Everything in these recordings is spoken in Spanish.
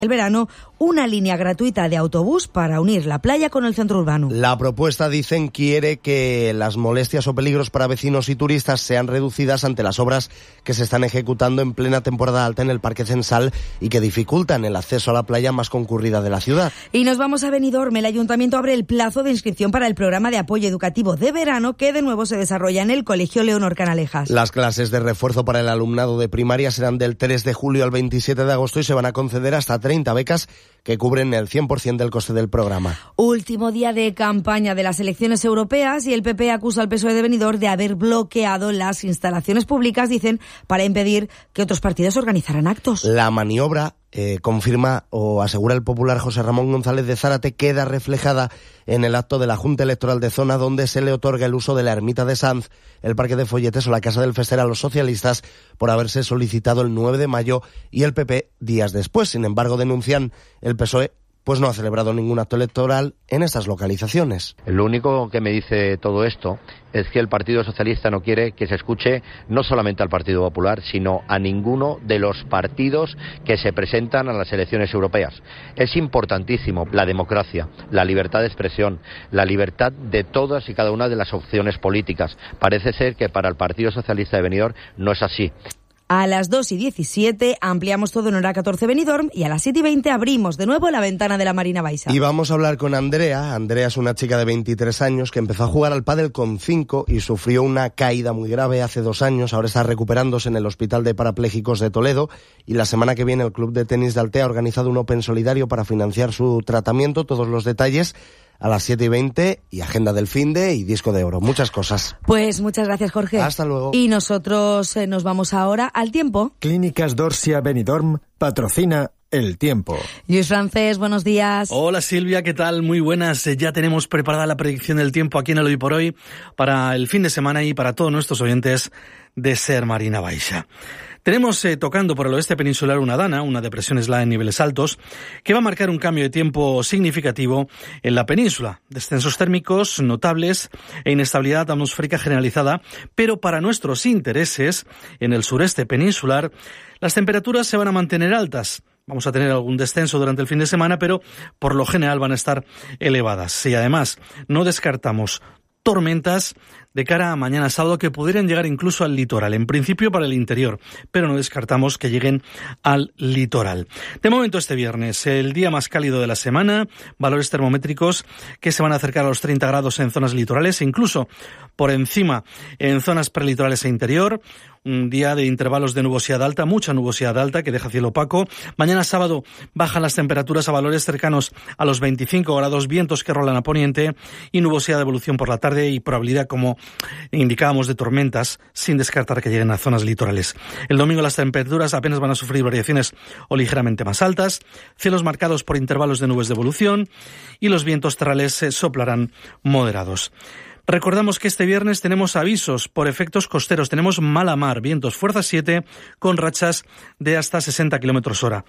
el verano una línea gratuita de autobús para unir la playa con el centro urbano. La propuesta, dicen, quiere que las molestias o peligros para vecinos y turistas sean reducidas ante las obras que se están ejecutando en plena temporada alta en el Parque Censal y que dificultan el acceso a la playa más concurrida de la ciudad. Y nos vamos a Benidorm. El ayuntamiento abre el plazo de inscripción para el programa de apoyo educativo de verano que de nuevo se desarrolla en el Colegio Leonor Canalejas. Las clases de refuerzo para el alumnado de primaria serán del 3 de julio al 27 de agosto y se van a conceder hasta 30 becas que cubren el 100% del coste del programa. Último día de campaña de las elecciones europeas y el PP acusa al PSOE de Benidorm de haber bloqueado las instalaciones públicas, dicen, para impedir que otros partidos organizaran actos. La maniobra, confirma o asegura el popular José Ramón González de Zárate, queda reflejada en el acto de la Junta Electoral de Zona, donde se le otorga el uso de la ermita de Sanz, el Parque de Folletes o la Casa del Fester a los socialistas por haberse solicitado el 9 de mayo y el PP días después. Sin embargo, denuncian el PSOE pues no ha celebrado ningún acto electoral en estas localizaciones. Lo único que me dice todo esto es que el Partido Socialista no quiere que se escuche no solamente al Partido Popular, sino a ninguno de los partidos que se presentan a las elecciones europeas. Es importantísimo la democracia, la libertad de expresión, la libertad de todas y cada una de las opciones políticas. Parece ser que para el Partido Socialista de Benidorm no es así. A las 2:17 ampliamos todo en hora 14 Benidorm y a las 7:20 abrimos de nuevo la ventana de la Marina Baixa. Y vamos a hablar con Andrea. Andrea es una chica de 23 años que empezó a jugar al pádel con 5 y sufrió una caída muy grave hace 2 años. Ahora está recuperándose en el Hospital de Parapléjicos de Toledo y la semana que viene el Club de Tenis de Altea ha organizado un Open solidario para financiar su tratamiento. Todos los detalles a las 7:20 y agenda del finde y disco de oro. Muchas cosas. Pues muchas gracias, Jorge. Hasta luego. Y nosotros nos vamos ahora al tiempo. Clínicas Dorsia Benidorm patrocina el tiempo. Luis Francés, buenos días. Hola Silvia, ¿qué tal? Muy buenas. Ya tenemos preparada la predicción del tiempo aquí en el Hoy por Hoy para el fin de semana y para todos nuestros oyentes de Ser Marina Baixa. Tenemos tocando por el oeste peninsular una dana, una depresión aislada en niveles altos, que va a marcar un cambio de tiempo significativo en la península. Descensos térmicos notables e inestabilidad atmosférica generalizada, pero para nuestros intereses, en el sureste peninsular, las temperaturas se van a mantener altas. Vamos a tener algún descenso durante el fin de semana, pero por lo general van a estar elevadas. Y además, no descartamos tormentas de cara a mañana sábado que pudieran llegar incluso al litoral, en principio para el interior, pero no descartamos que lleguen al litoral. De momento este viernes, el día más cálido de la semana, valores termométricos que se van a acercar a los 30 grados en zonas litorales e incluso por encima en zonas prelitorales e interior. Un día de intervalos de nubosidad alta, mucha nubosidad alta que deja cielo opaco. Mañana sábado bajan las temperaturas a valores cercanos a los 25 grados, vientos que rolan a poniente y nubosidad de evolución por la tarde y probabilidad, como indicábamos, de tormentas, sin descartar que lleguen a zonas litorales. El domingo las temperaturas apenas van a sufrir variaciones o ligeramente más altas, cielos marcados por intervalos de nubes de evolución y los vientos terrales soplarán moderados. Recordamos que este viernes tenemos avisos por efectos costeros. Tenemos mala mar, vientos fuerza 7 con rachas de hasta 60 kilómetros hora.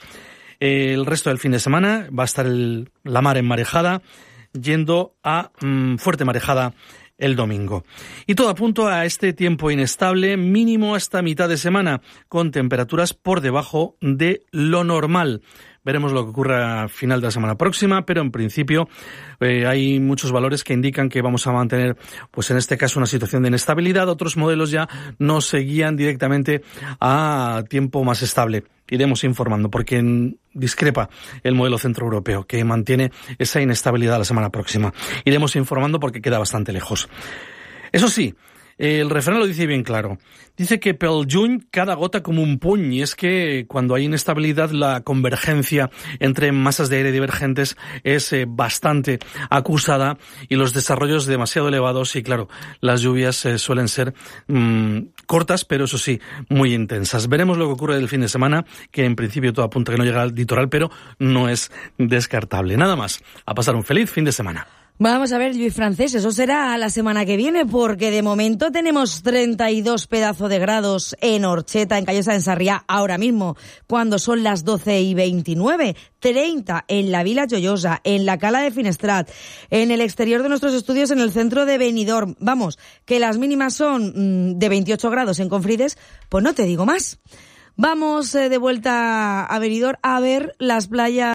El resto del fin de semana va a estar la mar enmarejada, yendo a fuerte marejada el domingo. Y todo apunta a este tiempo inestable, mínimo hasta mitad de semana, con temperaturas por debajo de lo normal. Veremos lo que ocurre a final de la semana próxima, pero en principio hay muchos valores que indican que vamos a mantener, pues en este caso, una situación de inestabilidad. Otros modelos ya nos seguían directamente a tiempo más estable. Iremos informando porque discrepa el modelo centroeuropeo que mantiene esa inestabilidad la semana próxima. Iremos informando porque queda bastante lejos. Eso sí, el refrán lo dice bien claro. Dice que pel juny cada gota como un puny, y es que cuando hay inestabilidad la convergencia entre masas de aire divergentes es bastante acusada y los desarrollos demasiado elevados y claro, las lluvias suelen ser cortas, pero eso sí, muy intensas. Veremos lo que ocurre el fin de semana, que en principio todo apunta que no llega al litoral, pero no es descartable. Nada más, a pasar un feliz fin de semana. Vamos a ver, Luis Francés, eso será la semana que viene, porque de momento tenemos 32 pedazos de grados en Orcheta, en Callosa, en Sarriá, ahora mismo, cuando son las 12:29, 30 en la Vila Joyosa, en la Cala de Finestrat, en el exterior de nuestros estudios en el centro de Benidorm. Vamos, que las mínimas son de 28 grados en Confrides, pues no te digo más. Vamos de vuelta a Benidorm a ver las playas